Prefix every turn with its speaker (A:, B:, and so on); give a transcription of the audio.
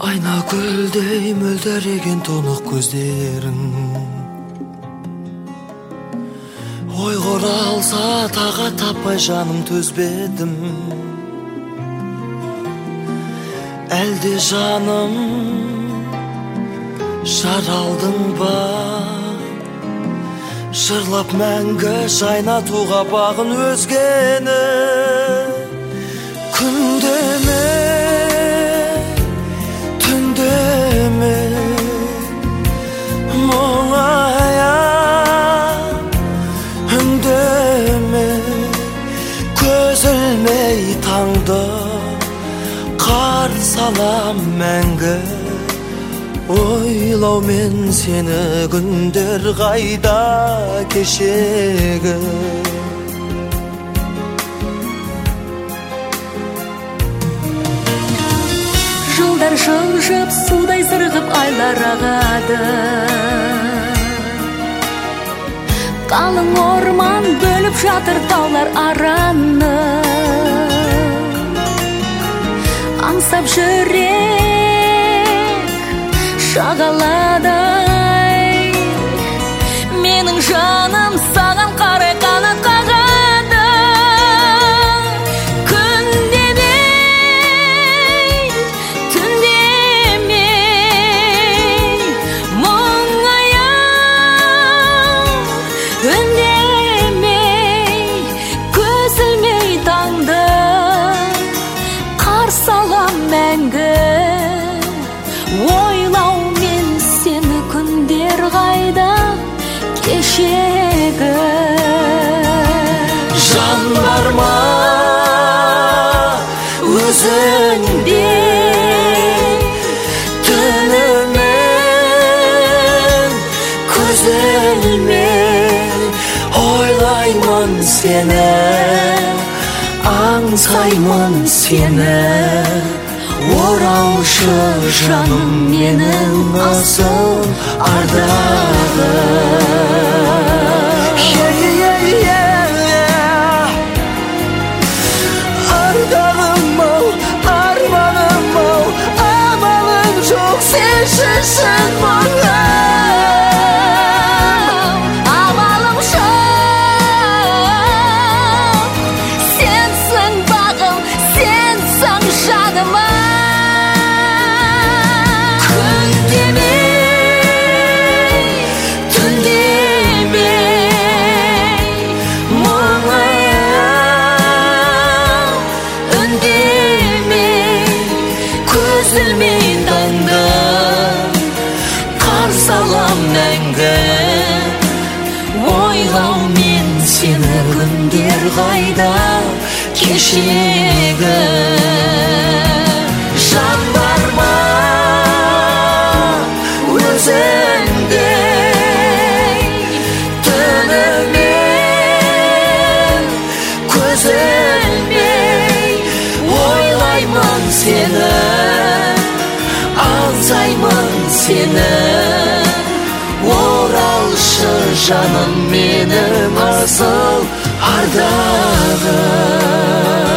A: Айна көлдей мөлдіреген тұнық көздерің Ойғыр алса таға таппай жаным төзбедім Әлде жаным жаралдың ба Жырлап мәңгі жайнатуға бағын өзгені Күндеме түндеме мұңая үндеме көз ілмей таңды қарсы алам мәңгі ойлаумен сені күндер қайда кешегі
B: Жылдар жылжып, судай сырғып айлар ағады Қалың орман бөліп жатыр таулар араны Аңсап жүрек шағаладай Менің жаным саған қарай қанат қағады Күндемей, түндемей мұңая үндемей көз ілмей таңды қарсы алам мәңгі ойлаумен сені күндер қайда кешегі
A: Жан бар ма өзіңде түнімен көз ілмей ойлаймын сені аңсаймын сені оралшы жаным менің асыл ардағым ардағым-ау арманым-ау амалым жоқ сеншісін мұңым
B: амалым жоқ сенсің бағым сенсің жаныма
A: Üzülmей tаңды қарсы алам мәңгі ойлаумен сені күндер қайда кешегі Жан бар ма өзіңде түнімен көз ілмей ойлаймын сені аңсаймын сені оралшы жаным менің асыл ардағым